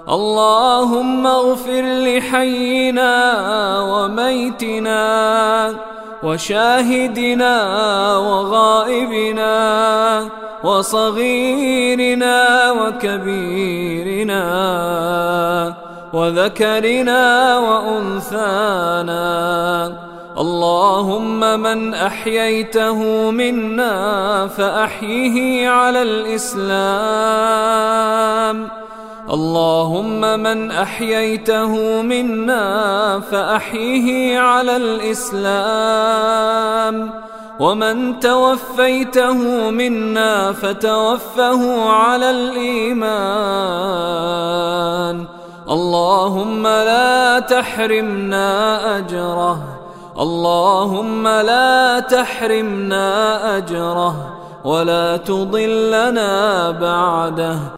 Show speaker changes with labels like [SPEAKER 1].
[SPEAKER 1] اللهم اغفر لحينا وميتنا وشاهدنا وغائبنا وصغيرنا وكبيرنا وذكرنا وأنثانا. اللهم من أحييته منا فأحيه على الإسلام. اللهم من أحييته منا فأحيه على الإسلام، ومن توفيته منا فتوفه على الإيمان. اللهم لا تحرمنا أجره، اللهم لا تحرمنا أجره ولا تضلنا بعده.